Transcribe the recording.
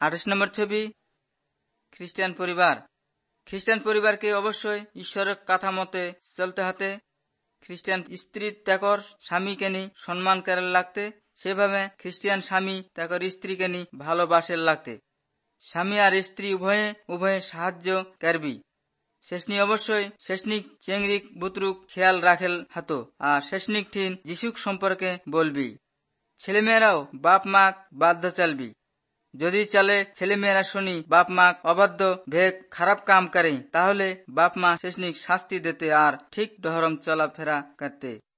28 নম্বর ছবি, খ্রিস্টান পরিবার। খ্রিস্টান পরিবারকে অবশ্যই ঈশ্বরের কথা মতে চলতে হতে। খ্রিস্টান স্ত্রী তাকর স্বামীকে নি সম্মান করার লাগতে, সেভাবে খ্রিস্টান স্বামী তাকর স্ত্রীকে নি ভালোবাসার লাগতে। স্বামী আর স্ত্রী উভয়ে সাহায্য করবি। শেষনি অবশ্যই শেষনিক চেংরিক বুতরুক খেয়াল রাখেল হাতো, আর শেষনিক ঠিন যিশুক সম্পর্কে বলবি। ছেলেমেয়েরাও বাপ মাক বাধ্য চলবি। যদি চলে ছেলেমেয়েরা শুনি বাপ মাক অবাধ্য ভেগ খারাপ কাম করে, তাহলে বাপ মা শেষনিক শাস্তি দিতে আর ঠিক ধরম চলাফেরা করতে।